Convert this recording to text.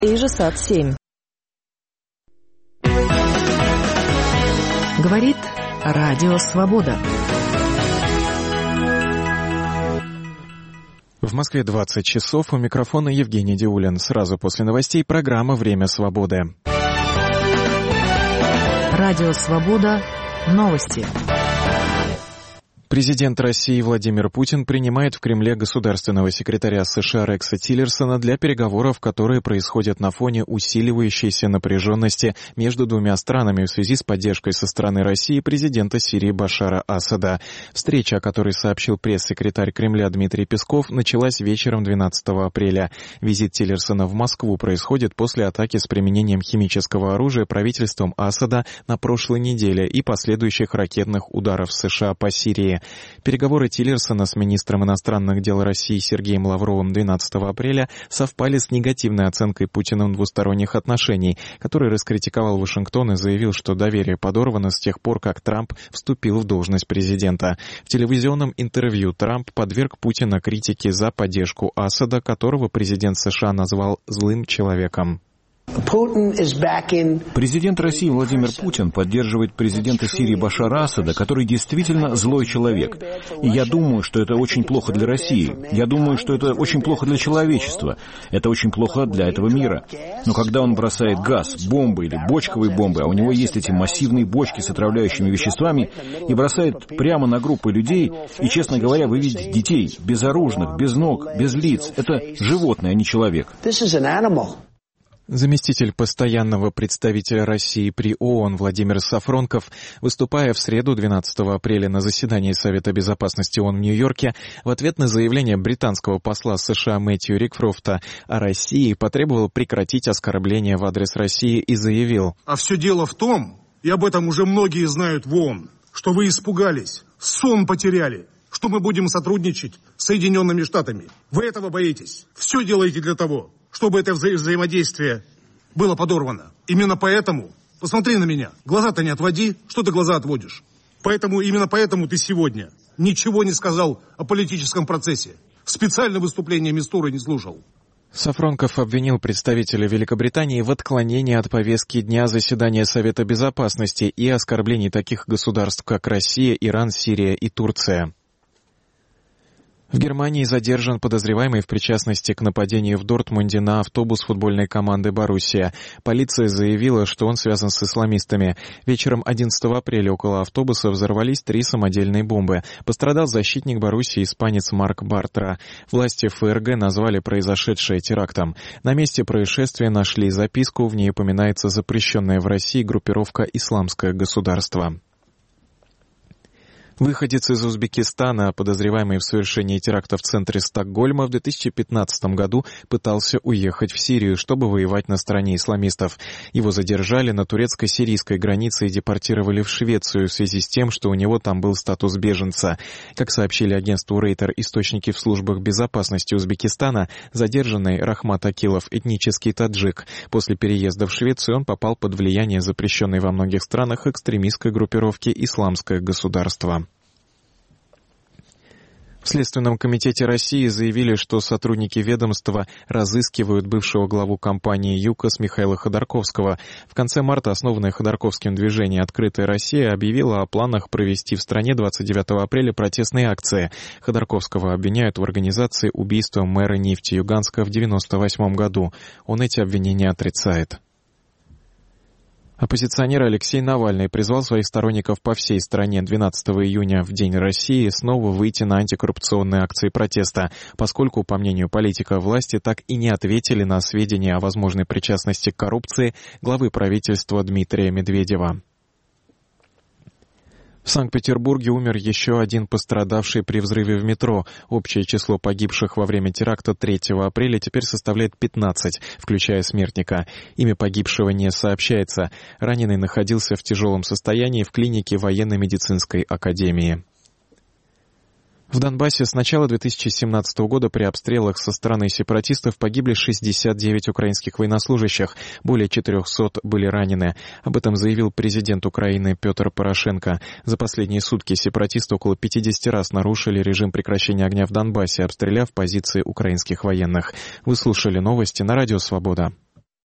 Ижесад-7. Говорит Радио Свобода. В Москве 20 часов. У микрофона Евгений Диулин. Сразу после новостей программа «Время свободы». Радио Свобода. Новости. Президент России Владимир Путин принимает в Кремле государственного секретаря США Рекса Тиллерсона для переговоров, которые происходят на фоне усиливающейся напряженности между двумя странами в связи с поддержкой со стороны России президента Сирии Башара Асада. Встреча, о которой сообщил пресс-секретарь Кремля Дмитрий Песков, началась вечером 12 апреля. Визит Тиллерсона в Москву происходит после атаки с применением химического оружия правительством Асада на прошлой неделе и последующих ракетных ударов США по Сирии. Переговоры Тиллерсона с министром иностранных дел России Сергеем Лавровым 12 апреля совпали с негативной оценкой Путиным двусторонних отношений, который раскритиковал Вашингтон и заявил, что доверие подорвано с тех пор, как Трамп вступил в должность президента. В телевизионном интервью Трамп подверг Путина критике за поддержку Асада, которого президент США назвал «злым человеком». Президент России Владимир Путин поддерживает президента Сирии Башара Асада, который действительно злой человек. И я думаю, что это очень плохо для России. Я думаю, что это очень плохо для человечества. Это очень плохо для этого мира. Но когда он бросает газ, бомбы или бочковые бомбы, а у него есть эти массивные бочки с отравляющими веществами, и бросает прямо на группы людей, и, честно говоря, вы видите детей, безоружных, без ног, без лиц. Это животное, а не человек. Заместитель постоянного представителя России при ООН Владимир Сафронков, выступая в среду 12 апреля на заседании Совета безопасности ООН в Нью-Йорке, в ответ на заявление британского посла США Мэтью Рикфрофта о России, потребовал прекратить оскорбления в адрес России и заявил: «А все дело в том, и об этом уже многие знают в ООН, что вы испугались, сон потеряли, что мы будем сотрудничать с Соединенными Штатами. Вы этого боитесь. Все делаете для того, чтобы это взаимодействие было подорвано. Именно поэтому, посмотри на меня, глаза-то не отводи, что ты глаза отводишь. Именно поэтому ты сегодня ничего не сказал о политическом процессе. Специально выступление Мистуры не слушал». Сафронков обвинил представителя Великобритании в отклонении от повестки дня заседания Совета безопасности и оскорблении таких государств, как Россия, Иран, Сирия и Турция. В Германии задержан подозреваемый в причастности к нападению в Дортмунде на автобус футбольной команды «Боруссия». Полиция заявила, что он связан с исламистами. Вечером 11 апреля около автобуса взорвались 3 самодельные бомбы. Пострадал защитник «Боруссии» испанец Марк Бартра. Власти ФРГ назвали произошедшее терактом. На месте происшествия нашли записку, в ней упоминается запрещенная в России группировка «Исламское государство». Выходец из Узбекистана, подозреваемый в совершении теракта в центре Стокгольма, в 2015 году пытался уехать в Сирию, чтобы воевать на стороне исламистов. Его задержали на турецко-сирийской границе и депортировали в Швецию в связи с тем, что у него там был статус беженца. Как сообщили агентству Рейтер источники в службах безопасности Узбекистана, задержанный Рахмат Акилов — этнический таджик. После переезда в Швецию он попал под влияние запрещенной во многих странах экстремистской группировки «Исламское государство». В Следственном комитете России заявили, что сотрудники ведомства разыскивают бывшего главу компании «ЮКОС» Михаила Ходорковского. В конце марта основанное Ходорковским движение «Открытая Россия» объявило о планах провести в стране 29 апреля протестные акции. Ходорковского обвиняют в организации убийства мэра Нефтеюганска в 1998 году. Он эти обвинения отрицает. Оппозиционер Алексей Навальный призвал своих сторонников по всей стране 12 июня, в День России, снова выйти на антикоррупционные акции протеста, поскольку, по мнению политика, власти так и не ответили на сведения о возможной причастности к коррупции главы правительства Дмитрия Медведева. В Санкт-Петербурге умер еще один пострадавший при взрыве в метро. Общее число погибших во время теракта 3 апреля теперь составляет 15, включая смертника. Имя погибшего не сообщается. Раненый находился в тяжелом состоянии в клинике военно-медицинской академии. В Донбассе с начала 2017 года при обстрелах со стороны сепаратистов погибли 69 украинских военнослужащих, более 400 были ранены. Об этом заявил президент Украины Петр Порошенко. За последние сутки сепаратисты около 50 раз нарушили режим прекращения огня в Донбассе, обстреляв позиции украинских военных. Вы слушали новости на Радио Свобода.